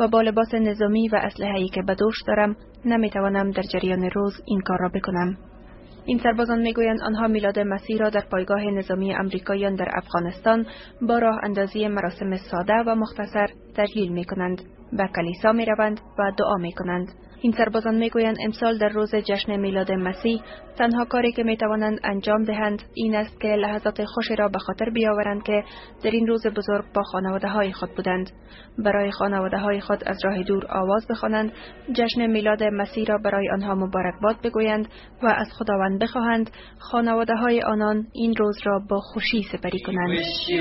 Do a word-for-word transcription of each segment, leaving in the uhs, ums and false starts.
و با لباس نظامی و اسلحه‌ای که به دوش دارم نمیتوانم در جریان روز این کار را بکنم. این سربازان میگویند آنها میلاد مسیح را در پایگاه نظامی امریکاییان در افغانستان با راه اندازی مراسم ساده و مختصر تجلیل میکنند. به کلیسا میروند و دعا میکنند. این سربازان میگویند امسال در روز جشن میلاد مسیح تنها کاری که میتوانند انجام دهند این است که لحظات خوشی را به خاطر بیاورند که در این روز بزرگ با خانواده های خود بودند. برای خانواده های خود از راه دور آواز بخوانند، جشن میلاد مسیح را برای آنها مبارکباد بگویند و از خداوند بخواهند خانواده های آنان این روز را با خوشی سپری کنند.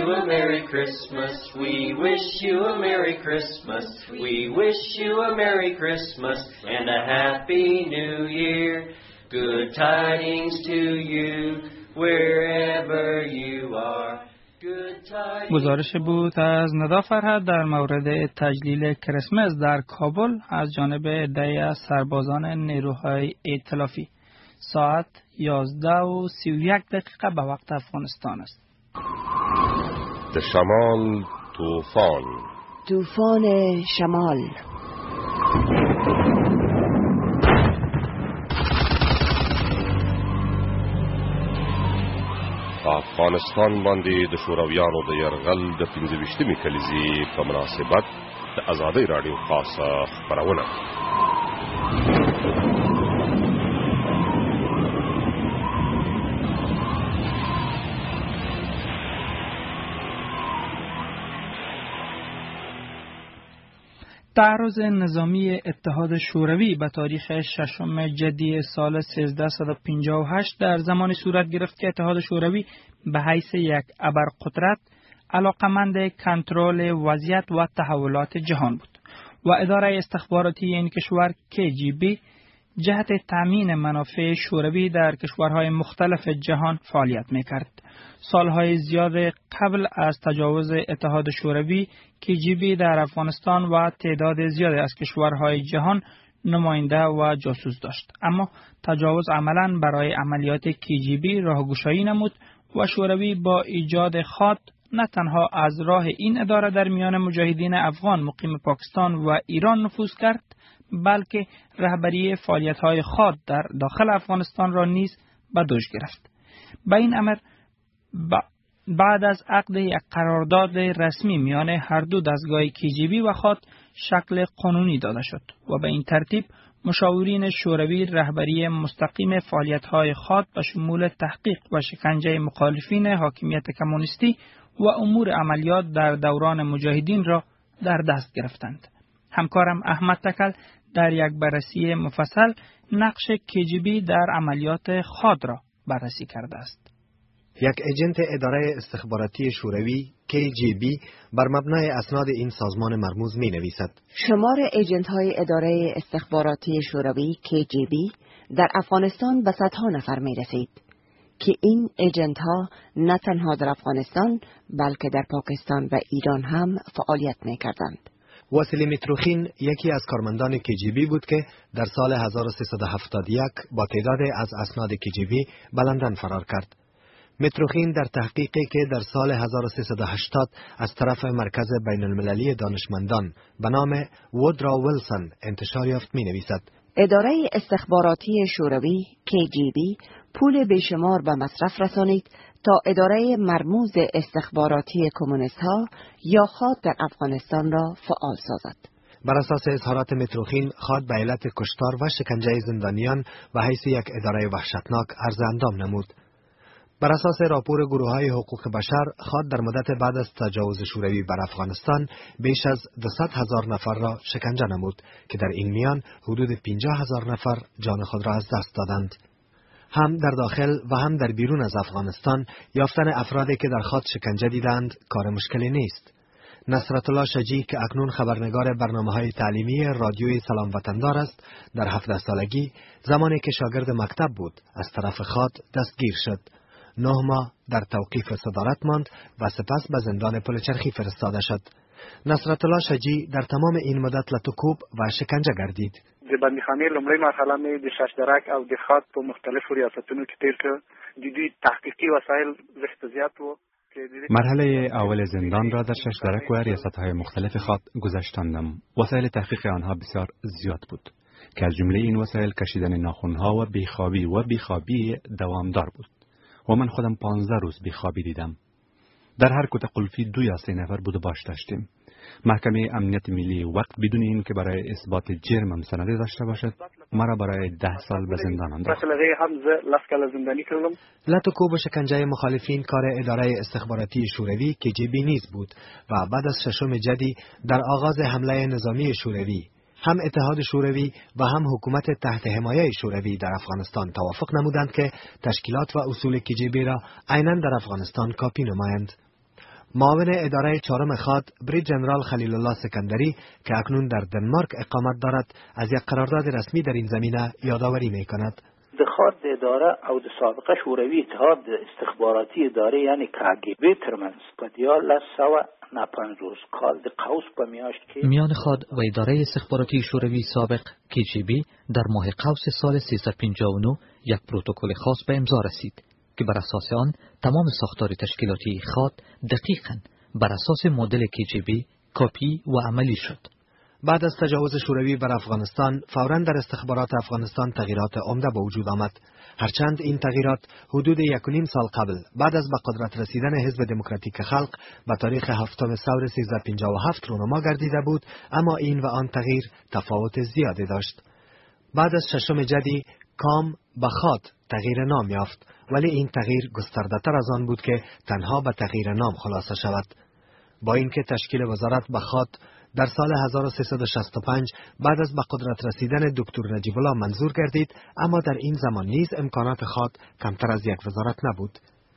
And a happy new year, good tidings to you, wherever you are. گزارش بود از ندا فرهاد در مورد تجلیل کریسمس در کابل از جانب عده‌ای از سربازان نیروهای ائتلافی. ساعت یازده و سی و یک دقیقه به وقت افغانستان است. در شمال طوفان طوفان شمال افغانستان باندې د شورویانو د یرغل د پنځه ویشتمې کلیزې په مناسبت د آزادۍ راډیو خاصه خپرونه. تعرض نظامی اتحاد شوروی به تاریخ ششم جدی سال سیزده صد و پنجاه و هشت در زمانی صورت گرفت که اتحاد شوروی به حیث یک ابرقدرت علاقمند کنترل وضعیت و تحولات جهان بود و اداره استخباراتی این کشور کی جی بی جهت تامین منافع شوروی در کشورهای مختلف جهان فعالیت میکرد. سالهای زیاد قبل از تجاوز اتحاد شوروی کی جی بی در افغانستان و تعداد زیاد از کشورهای جهان نماینده و جاسوس داشت، اما تجاوز عملاً برای عملیات کی جی بی راهگشایی نمود و شوروی با ایجاد خاد نه تنها از راه این اداره در میان مجاهدین افغان مقیم پاکستان و ایران نفوذ کرد، بلکه رهبری فعالیت‌های خاد در داخل افغانستان را نیز به دوش گرفت. به این امر بعد از عقد یک قرارداد رسمی میان هر دو دستگاه کی جی بی و خاد شکل قانونی داده شد و به این ترتیب مشاورین شوروی رهبری مستقیم فعالیت‌های خاد به شمول تحقیق و شکنجه مخالفین حاکمیت کمونیستی و امور عملیات در دوران مجاهدین را در دست گرفتند. همکارم احمد تکل در یک بررسی مفصل نقش کی جی بی در عملیات خاد را بررسی کرده است. یک ایجنت اداره استخباراتی شوروی کی جی بی بر مبنای اسناد این سازمان مرموز می نویسد: شمار ایجنت های اداره استخباراتی شوروی کی جی بی در افغانستان به صدها نفر می رسید که این ایجنت ها نه تنها در افغانستان بلکه در پاکستان و ایران هم فعالیت می کردند. واسیلی میتروخین یکی از کارمندان کی جی بی بود که در سال هزار و سیصد و هفتاد و یک با تعدادی از اسناد کی جی بی به لندن فرار کرد. میتروخین در تحقیقی که در سال هزار و سیصد و هشتاد از طرف مرکز بین المللی دانشمندان به نام وودرا ویلسون انتشار یافت می نویسد: اداره استخباراتی شوروی کی جی بی پول بیشمار به مصرف رسانید تا اداره مرموز استخباراتی کمونیست ها یا خاد در افغانستان را فعال سازد. بر اساس اظهارات میتروخین، خاد به علت کشتار و شکنجه زندانیان و حیث یک اداره وحشتناک عرض اندام نمود. بر اساس راپور گروه‌های حقوق بشر، خاد در مدت بعد از تجاوز شوروی بر افغانستان بیش از دویست هزار نفر را شکنجه نمود که در این میان حدود پنجاه هزار نفر جان خود را از دست دادند. هم در داخل و هم در بیرون از افغانستان یافتن افرادی که در خاد شکنجه دیدند کار مشکلی نیست. نصرت الله شجی که اکنون خبرنگار برنامه‌های تعلیمی رادیوی سلام وطندار است، در هفده سالگی زمانی که شاگرد مکتب بود از طرف خاد دستگیر شد. نه ماه در توقیف صدارت ماند و سپس به زندان پلچرخی فرستاده شد. نصرت الله شجی در تمام این مدت لطوکوب و شکنجه گردید. د بندیخانې لومړی مرحله مې د شاشدرک او د خاد په مختلفو ریاستونو کې تیر کړ. د دوی تحقیقي وسایل زښت زیات وو. مرحله اول زندان را در ششدرک و ریاست‌های مختلف خاط گذشتاندم. وسایل تحقیق آنها بسیار زیاد بود که از جمله این وسایل کشیدن ناخن‌ها و بیخوابی و بیخوابی دوامدار بود و من خودم پانزده روز بیخوابی دیدم. در هر کت قلفی دو یا سه نفر بود و باش داشتیم. محکمه امنیت ملی وقت بدون این که برای اثبات جرمم سندی داشته باشد مرا برای ده سال به زندان انداخت. لطوکوب و شکنجه مخالفین کار اداره استخباراتی شوروی که جی بی نیز بود و بعد از ششم جدی در آغاز حمله نظامی شوروی هم اتحاد شوروی و هم حکومت تحت حمایه شوروی در افغانستان توافق نمودند که تشکیلات و اصول کی جی بی را عیناً در افغانستان کاپی نمایند. معاون اداره چهارم خاد بریج جنرال خلیل الله سکندری که اکنون در دنمارک اقامت دارد از یک قرارداد رسمی در این زمینه یادآوری می‌کند. د خاد اداره او د سابقه شوروی اتحاد استخباراتی اداره یعنی کاگبی ترمنز په دیارلس سوه نه پنځوس کال د قوس په میاشت کې میان خاد و اداره استخباراتی شوروی سابق کی جی بی در ماه قوس سال سیصد و پنجاه و نه یک پروتکل خاص به امضا رسید که بر اساس آن تمام ساختار تشکیلاتی خاد دقیقاً بر اساس مدل کی جی بی کپی و عملی شد. بعد از تجاوز شوروی بر افغانستان فوراً در استخبارات افغانستان تغییرات عمده به وجود آمد. هرچند این تغییرات حدود یک و نیم سال قبل بعد از به قدرت رسیدن حزب دموکراتیک خلق به تاریخ هفتم ثور سیزده پنجاه و هفت رونما گردیده بود، اما این و آن تغییر تفاوت زیادی داشت. بعد از ششم جدی کام به خاد تغییر نام یافت، ولی این تغییر گسترده‌تر از آن بود که تنها به تغییر نام خلاصه شود. با اینکه تشکیل وزارت به خاد در سال هزار و سیصد و شصت و پنج بعد از به قدرت رسیدن دکتر نجیب الله منظور گردید، اما در این زمان نیز امکانات خاد کمتر از یک وزارت نبود.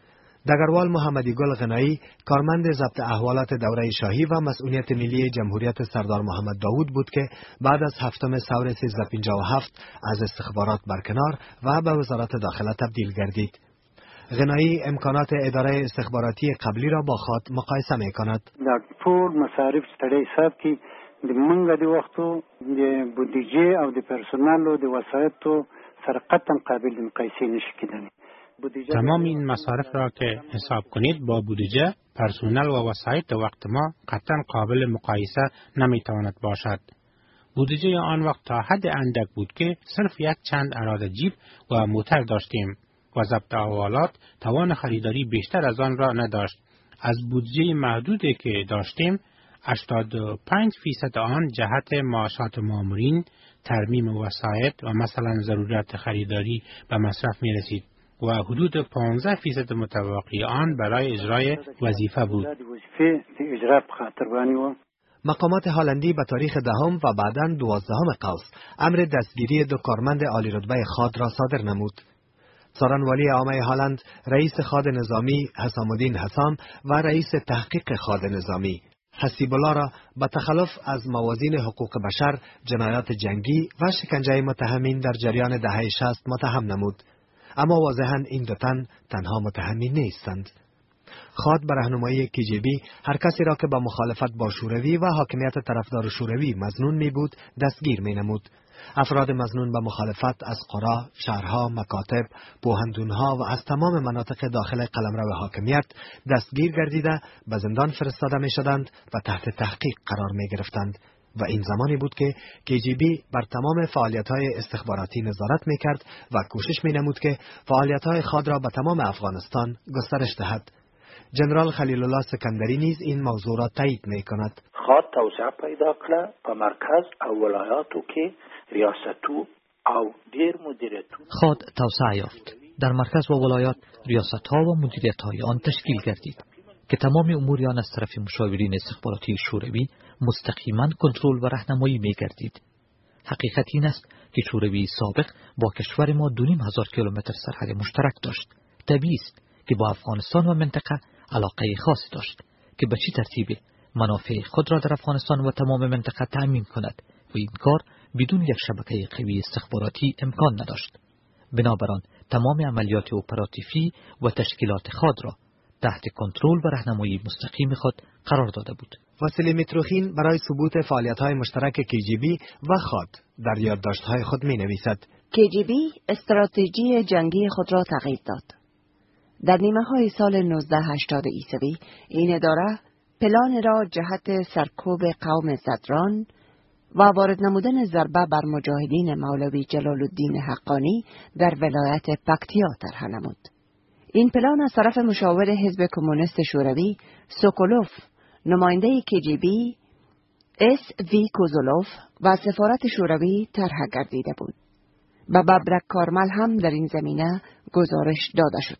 دگروال محمدی گل غنایی کارمند ضبط احوالات دوره شاهی و مسئولیت ملی جمهوریت سردار محمد داوود بود که بعد از هفتم ثور سیزده پنجاه و هفت از استخبارات برکنار و به وزارت داخله تبدیل گردید. غنایی امکانات اداره استخباراتی قبلی را با خاد مقایسه می کند. در ټول مصارف ستړي حساب کې د منګه د وختو د بودیجه او د پرسونل او د وسایطو سره قطعا قابل مقایسه نشي کېدلی. تمام این مصارف را که حساب کنید با بودجه، پرسونل و وسایط وقت ما قطعا قابل مقایسه نمیتواند باشد. بودجه آن وقت تا حد اندک بود که صرف یک چند اراده جیب و موتر داشتیم و ضبط احوالات توان خریداری بیشتر از آن را نداشت. از بودجه محدودی که داشتیم، هشتاد و پنج فیصد آن جهت معاشات مامورین، ترمیم وسایط و مثلا ضرورت خریداری به مصرف می رسید و حدود پانزده فیصد متبقی آن برای اجرای وظیفه بود. مقامات هالندی به تاریخ دهم و بعداً دوازدهم قوس امر دستگیری دو کارمند عالی رتبه خاد را صادر نمود. سارنوالی عامه هالند، رئیس خاد نظامی حسام الدین حسام و رئیس تحقیق خاد نظامی حسیب الله را به تخلف از موازین حقوق بشر، جنایات جنگی و شکنجه متهمین در جریان دهه شصت متهم نمود. اما واضحاً این دو تن تنها متهمین نیستند. خاد به راهنمایی کی جی بی هر کسی را که با مخالفت با شوروی و حاکمیت طرفدار شوروی مظنون می بود دستگیر می نمود. افراد مظنون به مخالفت از قرا، شهرها، مکاتب، پوهنتونها و از تمام مناطق داخل قلمرو حاکمیت دستگیر گردیده به زندان فرستاده می شدند و تحت تحقیق قرار می گرفتند. و این زمانی بود که کی جی بی بر تمام فعالیت‌های استخباراتی نظارت می‌کرد و کوشش می‌نمود که فعالیت‌های خاد را به تمام افغانستان گسترش دهد. جنرال خلیل الله سکندری نیز این موضوع را تایید می‌کند. خاد توسعه پیدا کړه په مرکز او ولایاتو کې ریاستو او ډیر مدیریتونه. خاد توسعه یافت. در مرکز و ولایات ریاست‌ها و مدیریت‌های آن تشکیل گردید که تمام امور آن از طرف مشاورین استخباراتی شوروی مستقیما کنترل و راهنمایی می‌گردید. حقیقت این است که شوروی سابق با کشور ما دو نیم هزار کیلومتر سرحد مشترک داشت. طبیعی است که با افغانستان و منطقه علاقه خاصی داشت که به چه ترتیب منافع خود را در افغانستان و تمام منطقه تأمین کند و این کار بدون یک شبکه قوی استخباراتی امکان نداشت. بنابراین تمام عملیات اپراتیفی و تشکیلات خاد را تحت کنترل و راهنمایی مستقیم خود قرار داده بود. واسیلی میتروخین برای ثبوت فعالیت‌های مشترک کی جی بی و خاد در یادداشت‌های خود می‌نویسد: کی جی بی استراتژی جنگی خود را تغییر داد. در نیمه های سال نوزده هشتاد عیسوی این اداره پلان را جهت سرکوب قوم زدران و وارد نمودن ضربه بر مجاهدین مولوی جلال الدین حقانی در ولایت پکتیا طرح نمود. این پلان از طرف مشاور حزب کمونیست شوروی سوکولوف، نماینده کی جی بی اس وی کوزولوف و سفارت شوروی طرح گردیده بود. به ببرک کارمل هم در این زمینه گزارش داده شد.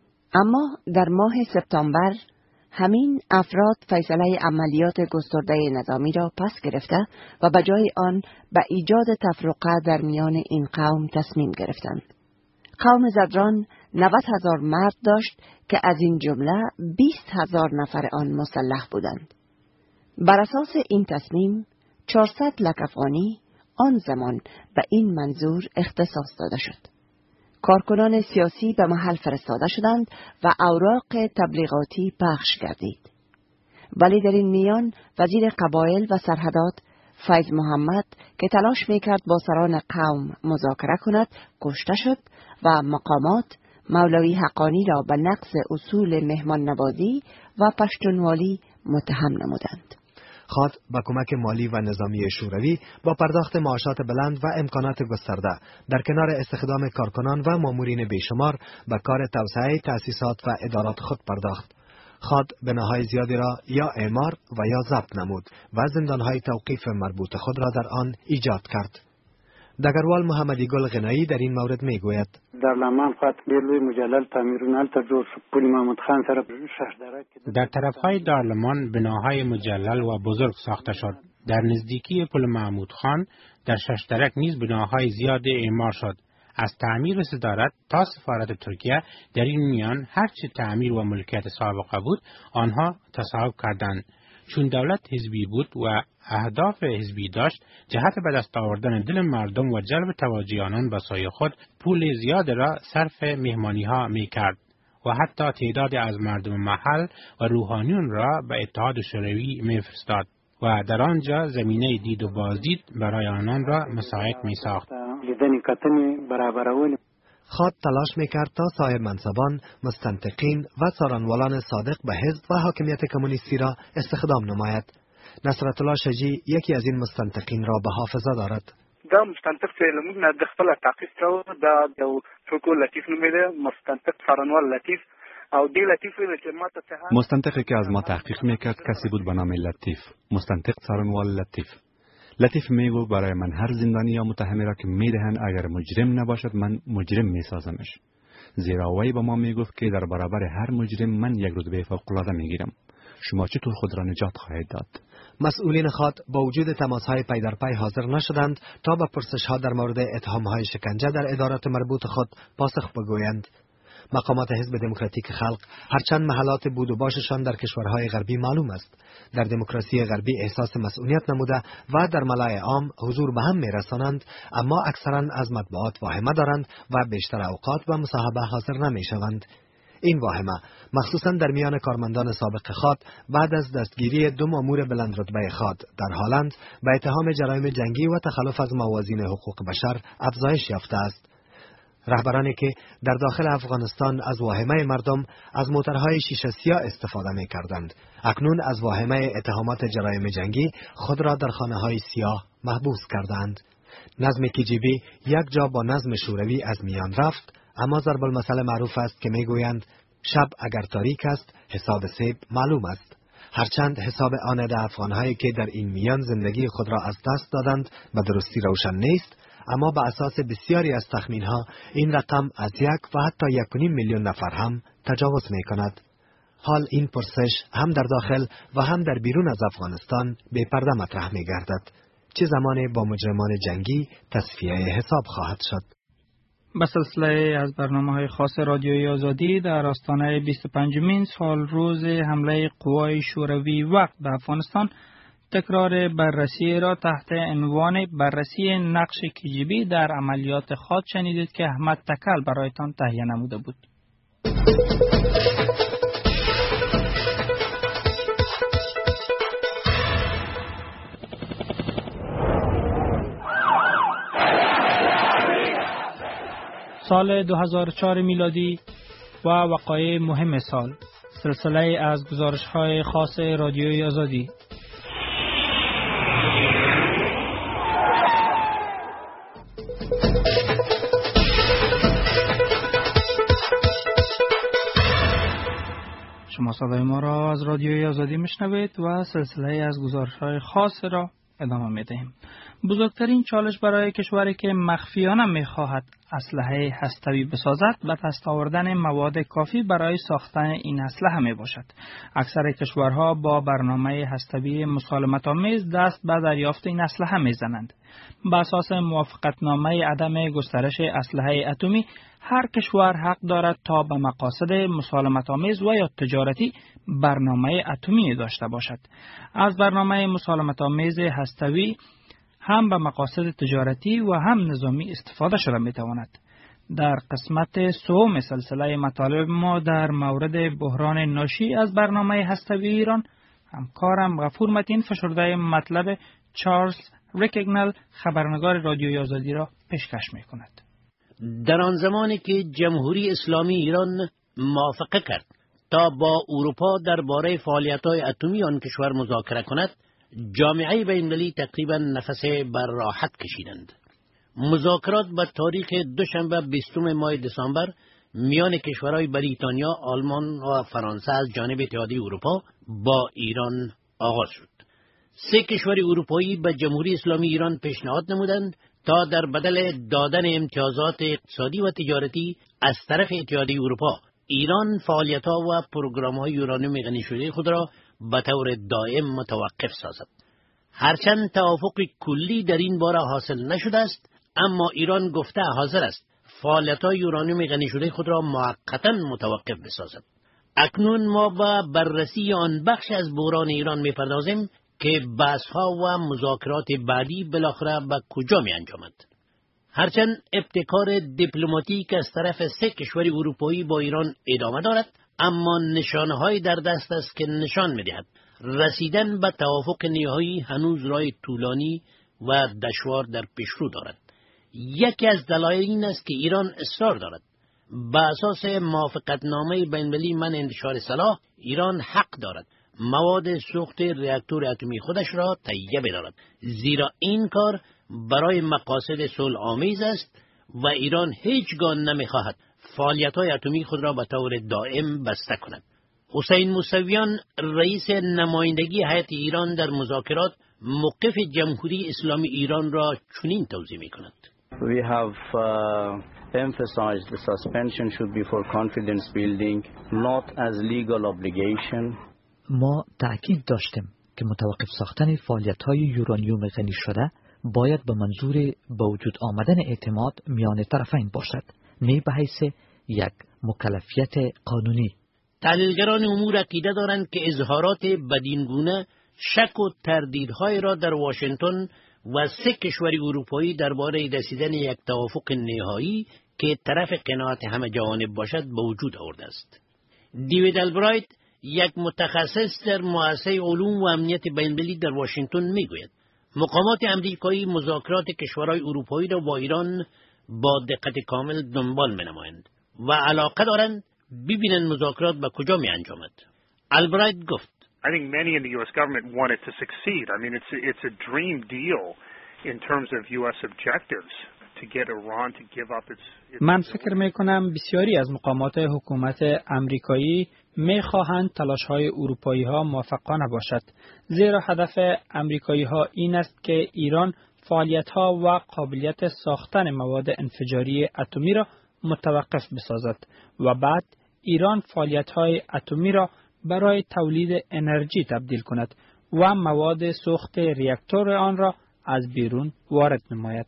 اما در ماه سپتامبر همین افراد فیصله عملیات گسترده نظامی را پس گرفته و به جای آن به ایجاد تفرقه در میان این قوم تصمیم گرفتند. قوم زدران نود هزار مرد داشت که از این جمله بیست هزار نفر آن مسلح بودند. بر اساس این تصمیم چهارصد لک افغانی آن زمان به این منظور اختصاص داده شد. کارکنان سیاسی به محل فرستاده شدند و اوراق تبلیغاتی پخش گردید. ولی در این میان وزیر قبایل و سرحدات فیض محمد که تلاش میکرد با سران قوم مذاکره کند کشته شد و مقامات مولوی حقانی را به نقض اصول مهمان نوازی و پشتونوالی متهم نمودند. خاد با کمک مالی و نظامی شوروی با پرداخت معاشات بلند و امکانات گسترده در کنار استخدام کارکنان و مامورین بیشمار به کار توسعه تأسیسات و ادارات خود پرداخت. خاد بناهای زیادی را یا اعمار و یا ضبط نمود و زندانهای توقیف مربوط خود را در آن ایجاد کرد. دگروال محمدی گل غنایی در این مورد می گوید در لمان خاط بیلوی مجلل تعمیرون التا جور پولی محمد خان سر شهردارک در طرفهای دارلمان بناهای مجلل و بزرگ ساخته شد. در نزدیکی پل محمود خان در ششترک نیز بناهای زیاد اعمار شد. از تعمیر صدارت تا سفارت ترکیه در این میان هرچه تعمیر و ملکیت سابقه بود آنها تصاحب کردند. چون دولت حزبی بود و اهداف حزبی داشت، جهت به دست آوردن دل مردم و جلب توجه آنان به سوی خود پول زیاد را صرف مهمانی ها می کرد و حتی تعداد از مردم محل و روحانیون را به اتحاد شوروی می فرستاد و در آنجا زمینه دید و بازدید برای آنان را مساعد می ساخت. خاد تلاش میکرد تا صاحب منصبان، مستنطقین و سارنوالان صادق به حزب و حاکمیت کمونیستی را استخدام نماید. نصرت الله شجی یکی از این مستنطقین را به حافظه دارد. دا مستنطق چې لمونږ نه د خپل تعقیب کړو دا یو څوک لطیف نومېده مستنطق سارنوال لطیف او دی لطیف چې ماته څه مستنطقی که از ما تحقیق میکرد کسی بود به نام لطیف. مستنطق سارنوال لطیف. لطیف میگو برای من هر زندانی یا متهمی را که میدهند اگر مجرم نباشد من مجرم میسازمش. زیرا وی به ما میگفت که در برابر هر مجرم من یک رتبه فوق‌العاده میگیرم. شما چطور خود را نجات خواهید داد؟ مسئولین خاد با وجود تماس‌های پی در پی حاضر نشدند تا به پرسش‌ها در مورد اتهام‌های شکنجه در ادارات مربوط خود پاسخ بگویند. مقامات حزب دموکراتیک خلق هرچند محلات بود و باششان در کشورهای غربی معلوم است، در دموکراسی غربی احساس مسئولیت نموده و در ملای عام حضور به هم میرسانند، اما اکثرا از مطبوعات واهمه دارند و بیشتر اوقات به مصاحبه حاضر نمیشوند. این واهمه مخصوصا در میان کارمندان سابق خاد بعد از دستگیری دو مامور بلند رتبه خاد در هالند به اتهام جرایم جنگی و تخلف از موازین حقوق بشر افزایش یافته است. رهبرانی که در داخل افغانستان از واهمه مردم از موترهای شیشه سیاه استفاده می کردند، اکنون از واهمه اتهامات جرایم جنگی خود را در خانه‌های سیاه محبوس کردند. نظم کی جی بی یک جا با نظم شوروی از میان رفت، اما ضرب المثل معروف است که میگویند شب اگر تاریک است حساب سیب معلوم است. هرچند حساب آن افغان‌هایی که در این میان زندگی خود را از دست دادند به درستی روشن نیست، اما به اساس بسیاری از تخمین‌ها این رقم از یک و حتی یک و نیم میلیون نفر هم تجاوز می کند. حال این پرسش هم در داخل و هم در بیرون از افغانستان بی پرده مطرح می گردد. چه زمانی با مجرمان جنگی تصفیه حساب خواهد شد؟ به سلسله از برنامه‌های خاص رادیوی آزادی در آستانه بیست و پنجمین سال روز حمله قوای شوروی وقت به افغانستان، تکرار بررسی را تحت عنوان بررسی نقش کی جی بی در عملیات خاد شنیدید که احمد تکل برایتان تهیه نموده بود. سال دو هزار و چهار میلادی و وقایع مهم سال. سلسله از گزارش‌های خاص رادیوی آزادی. شما صدای ما را از رادیوی آزادی میشنوید و سلسله از گزارش‌های خاص را ادامه میدهیم. بزرگترین چالش برای کشوری که مخفیانه میخواهد اسلحه هسته‌ای بسازد به دست آوردن مواد کافی برای ساختن این اسلحه می باشد. اکثر کشورها با برنامه هسته‌ای مسالمت‌آمیز دست به دریافت این اسلحه میزنند. بر اساس موافقتنامه عدم گسترش اسلحه اتمی، هر کشور حق دارد تا به مقاصد مسالمت‌آمیز و یا تجارتی برنامه اتمی داشته باشد. از برنامه مسالمت‌آمیز هسته‌ای هم به مقاصد تجارتی و هم نظامی استفاده شده می تواند. در قسمت سوم سلسله مطالب ما در مورد بحران ناشی از برنامه هسته‌ای ایران، همکارم غفور متین فشرده مطلب چارلز ریکگنل خبرنگار رادیوی آزادی را پیشکش می کند. در آن زمانی که جمهوری اسلامی ایران موافقه کرد تا با اروپا درباره فعالیت‌های اتمی آن کشور مذاکره کند، جامعه بین‌المللی تقریباً نفس بر راحت کشیدند. مذاکرات به تاریخ دوشنبه بیستم ماه دسامبر میان کشورهای بریتانیا، آلمان و فرانسه از جانب اتحادیه اروپا با ایران آغاز شد. سه کشور اروپایی به جمهوری اسلامی ایران پیشنهاد نمودند تا در بدل دادن امتیازات اقتصادی و تجارتی از طرف اتحادیه اروپا، ایران فعالیت‌ها و پروگرام‌های یورانیوم غنی شده خود را به طور دائم متوقف سازد. هرچند توافق کلی در این باره حاصل نشده است، اما ایران گفته حاضر است فعالیت‌های یورانیوم غنی شده خود را موقتاً متوقف بسازد. اکنون ما با بررسی آن بخش از بحران ایران می‌پردازیم که بحث‌ها و مذاکرات بعدی بالاخره به کجا می‌انجامد. هرچند ابتکار دیپلماتیک از طرف سه کشور اروپایی با ایران ادامه دارد، اما نشانه‌های در دست است که نشان می‌دهد رسیدن به توافق نهایی هنوز راه طولانی و دشوار در پیشرو دارد. یکی از دلایل این است که ایران اصرار دارد به اساس موافقتنامه بین‌المللی منع انتشار سلاح، ایران حق دارد مواد سوخت راکتور اتمی خودش را تهیه بدارد، زیرا این کار برای مقاصد صلح آمیز است و ایران هیچگاه نمی‌خواهد فعالیت‌های اتمی خود را به طور دائم بسته کند. حسین موسویان، رئیس نمایندگی هیئت ایران در مذاکرات، موقف جمهوری اسلامی ایران را چنین توضیح می‌کند. We have uh, emphasized the suspension should be for confidence building, not as legal obligation. ما تأکید داشتیم که متوقف ساختن فعالیت‌های یورانیوم غنی شده باید به منظور به وجود آمدن اعتماد میان طرفین باشد، نه به حیث یک مکلفیت قانونی. تحلیلگران امور عقیده دارند که اظهارات بدینگونه شک و تردیدهای را در واشنگتن و سه کشور اروپایی درباره رسیدن یک توافق نهایی که طرف قناعت همه جوانب باشد به وجود آورده است. دیوید البرایت، یک متخصص در مؤسسه علوم و امنیت بین‌المللی در واشنگتن میگوید مقامات امریکایی مذاکرات کشورهای اروپایی را با ایران با دقت کامل دنبال می‌نمایند و علاقه دارند ببینند مذاکرات به کجا می‌انجامد. البرایت گفت I think many in the U S government want it to succeed. I mean, it's a, it's a dream deal in terms of U S objectives to get Iran to give up its, its من فکر می‌کنم بسیاری از مقامات حکومت امریکایی می‌خواهند تلاش‌های اروپایی‌ها موفقانه باشد، زیرا هدف امریکایی‌ها این است که ایران فعالیت‌ها و قابلیت ساختن مواد انفجاری اتمی را متوقف بسازد و بعد ایران فعالیت‌های اتمی را برای تولید انرژی تبدیل کند و مواد سوخت راکتور آن را از بیرون وارد نماید.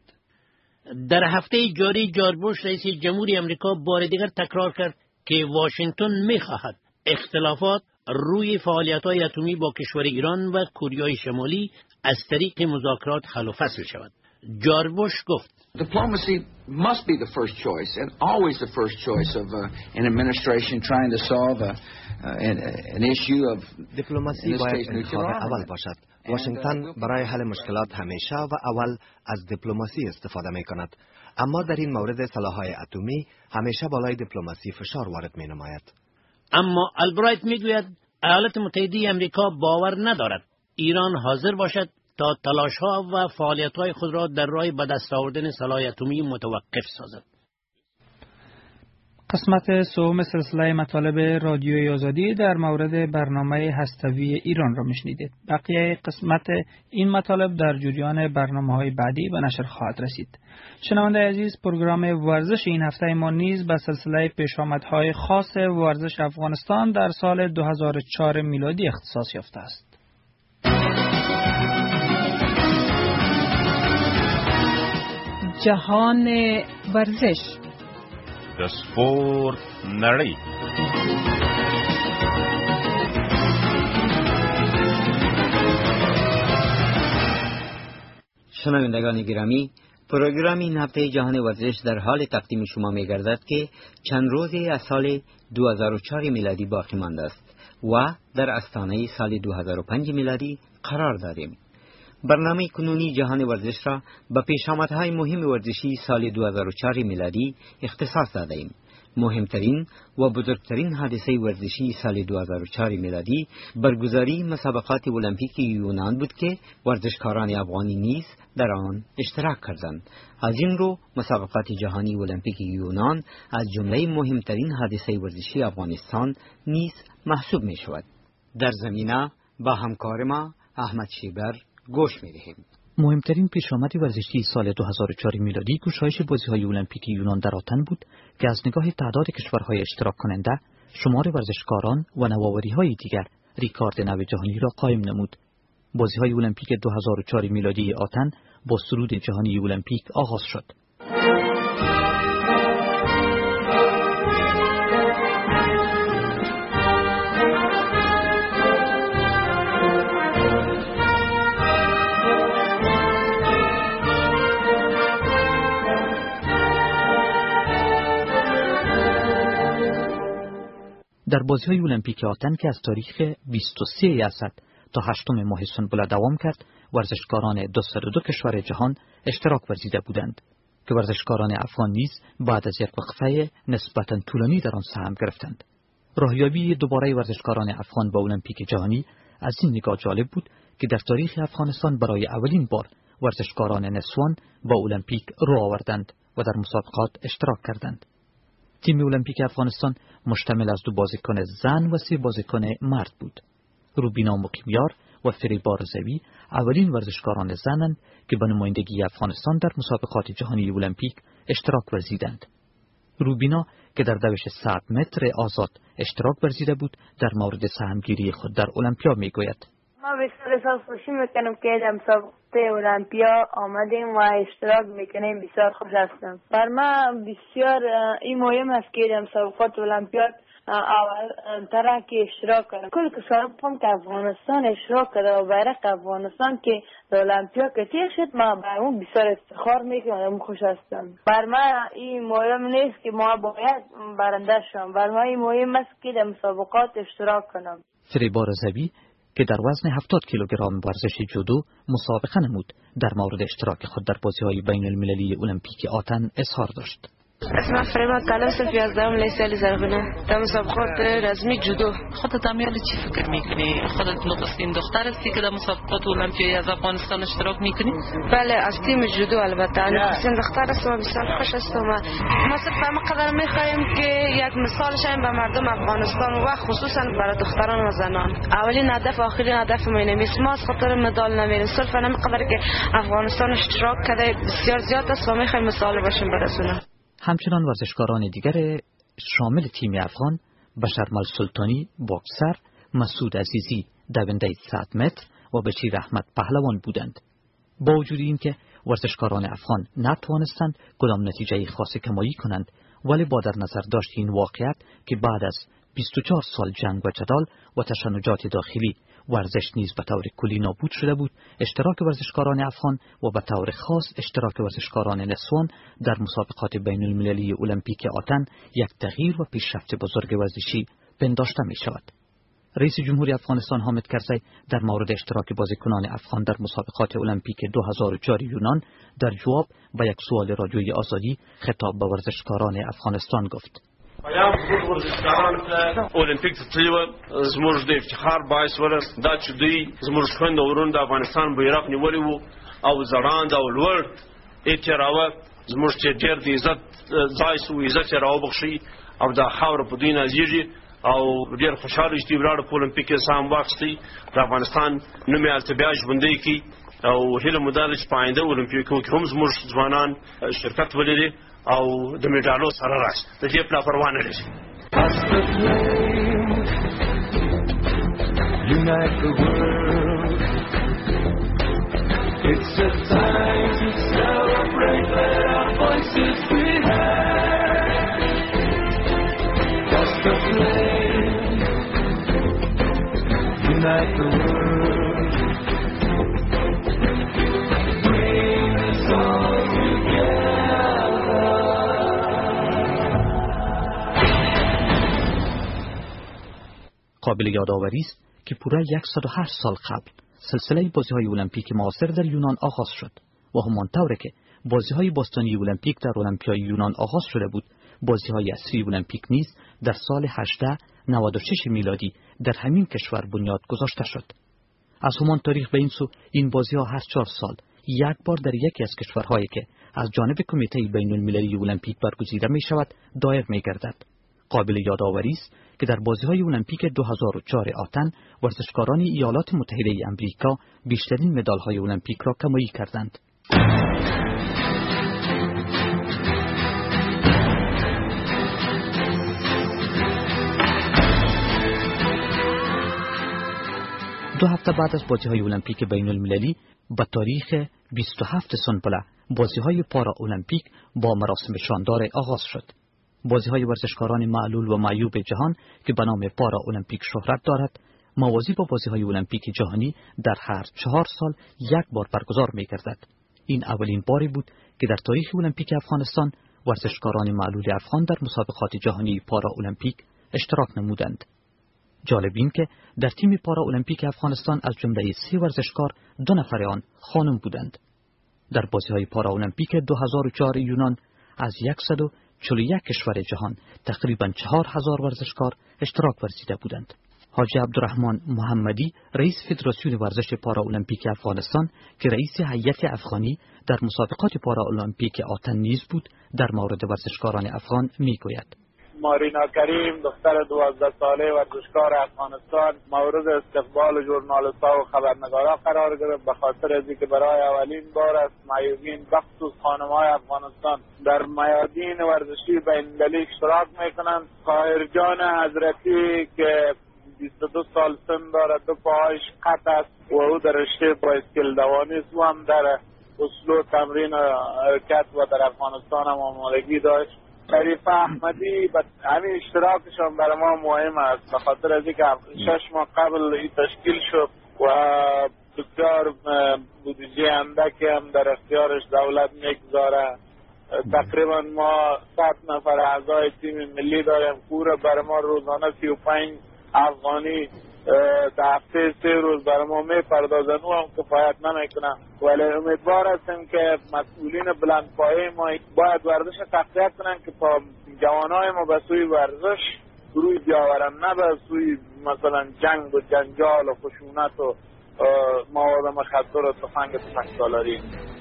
در هفته جاری جورج بوش رئیس جمهوری آمریکا بار دیگر تکرار کرد که واشنگتن می‌خواهد اختلافات روی فعالیت‌های اتمی با کشور ایران و کره شمالی از طریق مذاکرات حل و فصل شود. جورج بوش گفت Diplomacy must be the first choice and always the first choice of uh, an administration trying to solve a, uh, an, an issue of دیپلماسی باید انتخاب اول باشد واشنگتن برای حل مشکلات همیشه و اول از دیپلماسی استفاده می کند، اما در این مورد سلاح‌های اتمی همیشه بالای دیپلماسی فشار وارد می نماید. اما البرایت می گوید ایالات متحده امریکا باور ندارد ایران حاضر باشد تا تلاش‌ها و فعالیت‌های خود را در راه به دست آوردن سلاح اتمی متوقف سازد. قسمت سوم سلسله مطالب رادیوی آزادی در مورد برنامه هسته‌ای ایران را میشنیدید. بقیه قسمت این مطالب در جریان برنامه‌های بعدی به نشر خواهد رسید. شنونده عزیز، پروگرام ورزش این هفته ما نیز به سلسله پیشامدهای خاص ورزش افغانستان در سال دو هزار و چهار میلادی اختصاص یافته است. جهان ورزش، د سپورت نړۍ. شنوندگان گرامی، پروگرام این هفته جهان ورزش در حال تقدیم شما می گردد که چند روزی از سال دو هزار و چهار میلادی باقی مانده است و در آستانه سال دو هزار و پنج میلادی قرار داریم. برنامه کنونی جهان ورزش را به پیشامدهای مهم ورزشی سال دو هزار و چهار میلادی اختصاص داده ایم. مهمترین و بزرگترین حادثه ورزشی سال دو هزار و چهار میلادی برگزاری مسابقات المپیک یونان بود که ورزشکاران افغانی نیز در آن اشتراک کردند. از این رو مسابقات جهانی المپیک یونان از جمله مهمترین حادثه ورزشی افغانستان نیز محسوب می شود. در زمینه با همکار ما احمد شیبر گوش می دهیم. مهمترین پیشامد ورزشی سال دو هزار و چهار میلادی گشایش بازی‌های المپیک یونان در آتن بود که از نگاه تعداد کشورهای اشتراک کننده، شمار ورزشکاران و نوآوری‌های دیگر ریکارد نو جهانی را قائم نمود. بازی‌های المپیک دو هزار و چهار میلادی آتن با سرود جهانی المپیک آغاز شد. در بازی‌های المپیک آتن که از تاریخ بیست و سه اسد تا هشتم ماه سنبله دوام کرد، ورزشکاران دویست و دو کشور جهان اشتراک ورزیده بودند که ورزشکاران افغان نیز بعد از یک وقفه نسبتاً طولانی در آن سهم گرفتند. راهیابی دوباره ورزشکاران افغان به المپیک جهانی از این نگاه جالب بود که در تاریخ افغانستان برای اولین بار ورزشکاران نسوان با المپیک رو آوردند و در مسابقات اشتراک کردند. تیم المپیک افغانستان مشتمل از دو بازیکن زن و سه بازیکن مرد بود. روبینا مقیمیار و فریبا رضوی اولین ورزشکاران زنند که به نمایندگی افغانستان در مسابقات جهانی المپیک اشتراک ورزیدند. روبینا که در دوش صد متر آزاد اشتراک ورزیده بود، در مورد سهمگیری خود در المپیا میگوید: ما بسیار احساس خوشی میکنم که در مسابقات المپیا آمدیم و اشتراک میکنیم. بسیار خوش هستم. بر ما بسیار این مهم است که در مسابقات المپیا اول طرح که اشتراک کنم. کل کسان هم که افغانستان اشتراک کرده و بیرق افغانستان که در المپیا کشیده شد، ما بر اون بسیار افتخار میکنم و خوش هستم. بر ما این مهم نیست که ما باید برنده شوم. بر ما این مهم است که در مسابقات اشتراک کنم. فریبا رضوی که در وزن هفتاد کیلوگرم ورزش جودو مسابقه نمود، در مورد اشتراک خود در بازی‌های بین المللی المپیک آتن اظهار داشت. اسمم فریما کلاسف یازدهم لیسه زرغونه در مسابقات رسمی جودو. خودت امیال چی فکر میکنی؟ خودت نخستین دختر هستی که در مسابقات المپیایی از افغانستان اشتراک میکنی؟ بله، از تیم جودو البته. نخستین دختر هستم و بسیار خوش هستم. ما صرف به قدر میخواهیم که یک مثال شیم به مردم افغانستان و خصوصا برای دختران و زنان. اولین هدف و آخرین هدف ما اینه. ما از خاطر مدال نمیریم، صرف همین قدر که افغانستان اشتراک کرده بسیار زیاد است و میخوایم مثال باشیم برسونه. همچنان ورزشکاران دیگر شامل تیم افغان بشرمل سلطانی باکسر، مسعود عزیزی دونده صد متر و بشیر احمد پهلوان بودند. با وجود اینکه ورزشکاران افغان نتوانستند کدام نتیجه خاصی کمایی کنند، ولی با در نظر داشت این واقعیت که بعد از بیست و چهار سال جنگ و جدال و تشنجات داخلی ورزش نیز به طور کلی نابود شده بود، اشتراک ورزشکاران افغان و به طور خاص اشتراک ورزشکاران نسوان در مسابقات بین المللی المپیک آتن یک تغییر و پیشرفت بزرگ ورزشی پنداشته می شود. رئیس جمهوری افغانستان حامد کرزی در مورد اشتراک بازیکنان افغان در مسابقات المپیک دو هزار و چهار یونان در جواب به یک سوال رادیوی آزادی خطاب به ورزشکاران افغانستان گفت: پیام زموږ ورزشکاران ته اولمپیک ته تللي وه زموږ د افتخار باعث وله دا چې دوی زموږ خویندو ورونو د افغانستان بیرغ نیولی وو او ځړاند او لوړ یې تېراوه. زموږ چې ډېر د عزت ځای سو عزت یې راوبخښي او دا خاوره په دوی نازېږي او ډېر خوشحاله چې دوی ولاړه په اولمپیک کې سهم واخیستی د افغانستان نوم یې هلته بیا ژوندی کړي او هیله مو دا ده چې په آینده اولمپیکونو کې هم زموږ ځوانان شرکت ولري او د میډالو سره راشي، د دې پلا پروا نه لري. It's a time to celebrate, let our voices be heard. Just the flame, unite the world. Bring us all together. قابل یادآوری است که پورا صد و هشت سال قبل سلسله بازی‌های المپیک معاصر در یونان آغاز شد و همانطور که بازی‌های باستانی المپیک در المپیای یونان آغاز شده بود، بازی‌های اصلی المپیک نیز در سال هزار و هشتصد و نود و شش میلادی در همین کشور بنیاد گذاشته شد. از همان تاریخ به این سو این بازی‌ها هر چهار سال یک بار در یکی از کشورهایی که از جانب کمیته بین‌المللی المپیک برگزیده می‌شود دایر می‌گردد. قابل یادآوری است که در بازی‌های المپیک دو هزار و چهار آتن ورزشکاران ایالات متحده آمریکا بیشترین مدال‌های المپیک را کمایی کردند. دو هفته بعد از بازی‌های المپیک بین‌المللی به تاریخ بیست و هفتم سنبله بازی‌های پارا المپیک با مراسم شاندار آغاز شد. بازی‌های ورزشکاران معلول و معیوب جهان که به نام پارا المپیک شهرت دارد، موازی با بازی‌های المپیک جهانی در هر چهار سال یک بار برگزار می‌گردد. این اولین باری بود که در تاریخ المپیک افغانستان ورزشکاران معلول افغان در مسابقات جهانی پارا المپیک اشتراک نمودند. جالب این که در تیم پارا المپیک افغانستان از جمله سه ورزشکار دو نفر آن خانم بودند. در بازی‌های پارا المپیک دو هزار و چهار یونان از صد و چهل و یک کشور جهان تقریباً چهار هزار ورزشکار اشتراک ورزیده بودند. حاجی عبدالرحمن محمدی رئیس فدراسیون ورزش پارا المپیک افغانستان که رئیس هیئت افغانی در مسابقات پارا المپیک آتن نیز بود در مورد ورزشکاران افغان میگوید: مارینا کریم دختر دوازده ساله ورزشکار افغانستان مورد استقبال ژورنالیست‌ها و خبرنگاران قرار گرفت به خاطر از اینکه برای اولین بار است معیوبین بخصوص خانم‌های افغانستان در میادین ورزشی بین‌المللی اشتراک میکنند. طاهر جان حضرتی که بیست و دو سال سن دارد، دو پاهایش قطع است و او در رشته بایسکل دوانی است و هم در اسلو تمرین حرکت و در افغانستان هم آمادگی داشت. شریف احمدی همین اشتراکشان برای ما مهم است به خاطر از اینکه شش ماه قبل این تشکیل شد و بسیار بودجه اندکی هم در اختیارش دولت میگذاره. تقریبا ما صد نفر اعضای تیم ملی داریم. پورا برای ما روزانه سی و پنج افغانی در هفته سه روز برای ما میپردازن و هم کفایت نمیکنن، ولی امیدوار هستیم که مسئولین بلندپایه ما باید ورزش تقویت کنن که تا جوانای ما به سوی ورزش روی بیاورن، نه به سوی مثلا جنگ و جنجال و خشونت و مواد مخدر و تفنگ تفنگسالاری.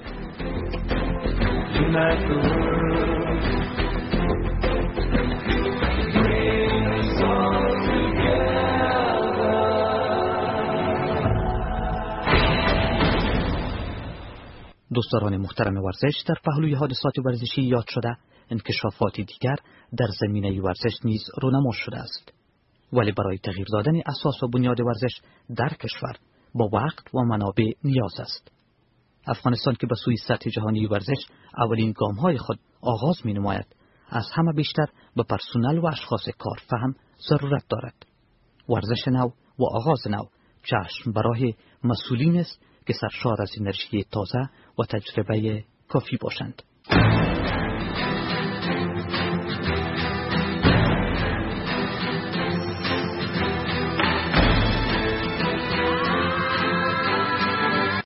دوستداران محترم ورزش، در پهلوی حادثات ورزشی یاد شده انکشافات دیگر در زمینه ورزش نیز رونما شده است، ولی برای تغییر دادن اساس و بنیاد ورزش در کشور با وقت و منابع نیاز است. افغانستان که به سوی سطح جهانی ورزش اولین گام‌های خود آغاز می‌نماید، از همه بیشتر به پرسنل و اشخاص کارفهم ضرورت دارد. ورزش نو و آغاز نو چشم برای مسئولین است که سرشار از انرژی تازه و تجربه کافی باشند.